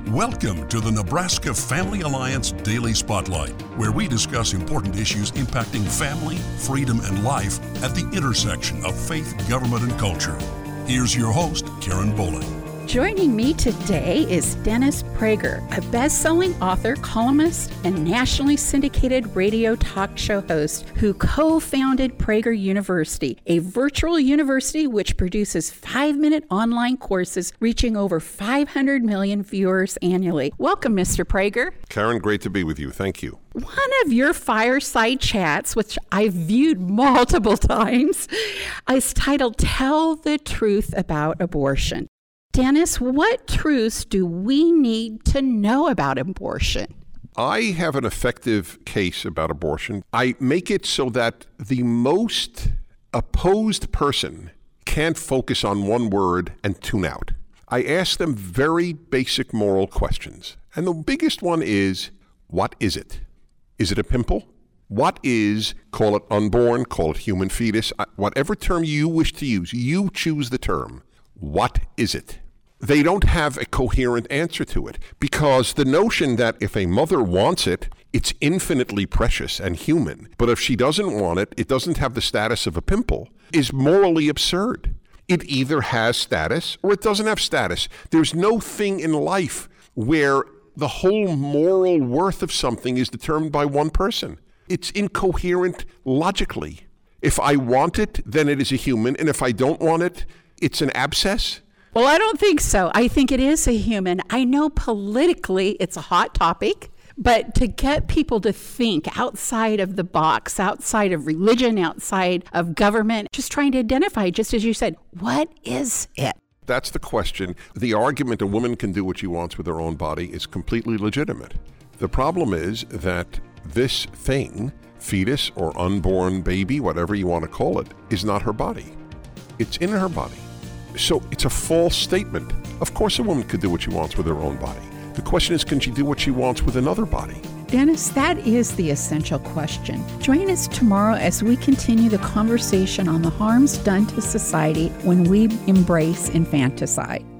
Welcome to the Nebraska Family Alliance Daily Spotlight, where we discuss important issues impacting family, freedom, and life at the intersection of faith, government, and culture. Here's your host, Karen Bowling. Joining me today is Dennis Prager, a best-selling author, columnist, and nationally syndicated radio talk show host who co-founded Prager University, a virtual university which produces 5-minute online courses reaching over 500 million viewers annually. Welcome, Mr. Prager. Karen, great to be with you. Thank you. One of your fireside chats, which I've viewed multiple times, is titled, Tell the Truth About Abortion. Dennis, what truths do we need to know about abortion? I have an effective case about abortion. I make it so that the most opposed person can't focus on one word and tune out. I ask them very basic moral questions. And the biggest one is, what is it? Is it a pimple? What is, call it unborn, call it human fetus, whatever term you wish to use, you choose the term. What is it? They don't have a coherent answer to it, because the notion that if a mother wants it, it's infinitely precious and human, but if she doesn't want it, it doesn't have the status of a pimple, is morally absurd. It either has status or it doesn't have status. There's no thing in life where the whole moral worth of something is determined by one person. It's incoherent logically. If I want it, then it is a human, and if I don't want it, it's an abscess. Well, I don't think so. I think it is a human. I know politically it's a hot topic, but to get people to think outside of the box, outside of religion, outside of government, just trying to identify, just as you said, what is it? That's the question. The argument a woman can do what she wants with her own body is completely legitimate. The problem is that this thing, fetus or unborn baby, whatever you want to call it, is not her body. It's in her body. So it's a false statement. Of course a woman could do what she wants with her own body. The question is, can she do what she wants with another body? Dennis, that is the essential question. Join us tomorrow as we continue the conversation on the harms done to society when we embrace infanticide.